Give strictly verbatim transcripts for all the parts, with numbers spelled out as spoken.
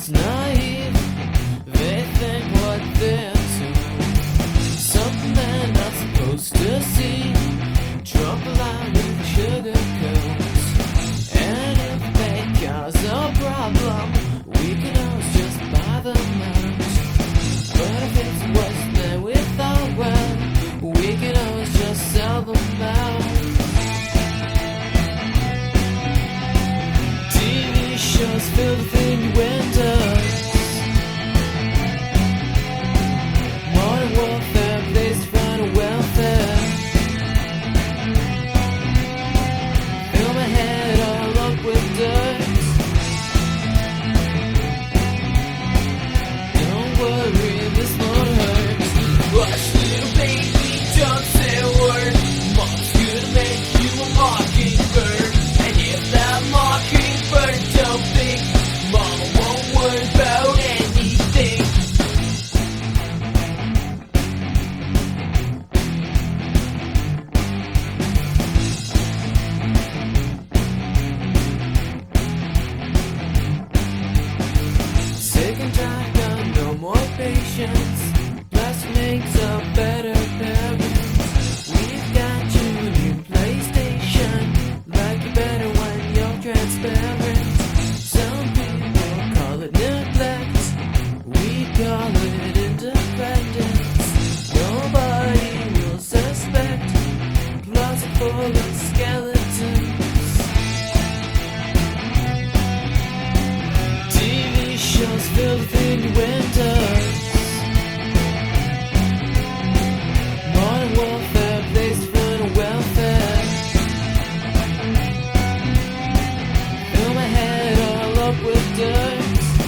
child's naive. They think what they're told, something they're not supposed to see. Drop a line with sugar coats, and if they cause a problem, we can always just buy them out. But if it's worse than we thought, well, we can always just sell them out. T V shows fill the innuendos. Modern warfare plays front of welfare. Fill my head all up with dirt. Don't worry, this won't hurt. Hush, little baby, don't say a word. Mom's gonna make you a mockingbird. And if that mockingbird don't think, Mama won't worry about anything. Sick and tired, got no more patience. Plastic makes a better parents. We've got you a new PlayStation. Like you better when you're transparent. Some people call it neglect, we call it independence. Nobody will suspect, closet full of skeletons. T V shows fill with innuendos. Modern warfare plays front of welfare. Fill my head all up with dirt.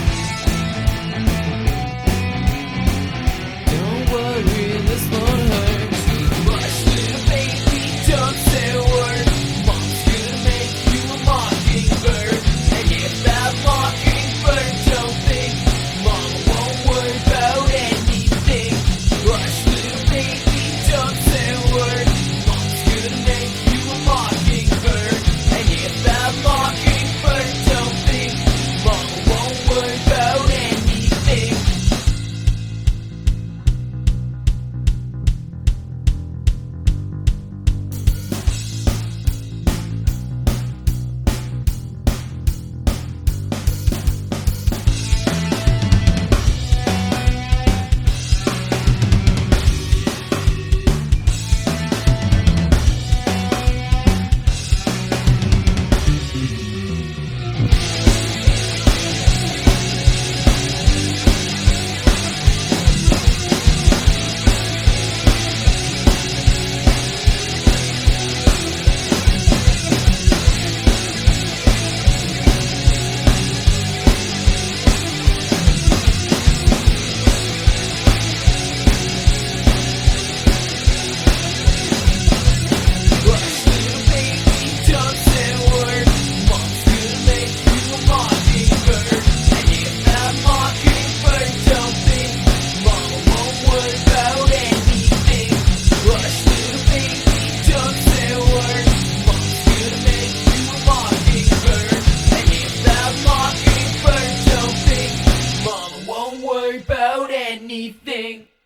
Don't worry, this won't hurt. Hush, little baby, don't say a word. Mom's gonna make you a mockingbird. And if that mockingbird don't think, Mama won't worry about anything. Hush, little baby, don't say a word. Mom's gonna make you a mockingbird. And if that mockingbird don't think, Mama won't worry about anything. Hush, little baby, don't say a word. Mom's gonna make you a mockingbird. And if that mockingbird don't think, Mama won't worry about anything. Hush, little baby, don't say a word. Mom's gonna make you a mockingbird. And if that mockingbird don't think, Mama won't worry about anything.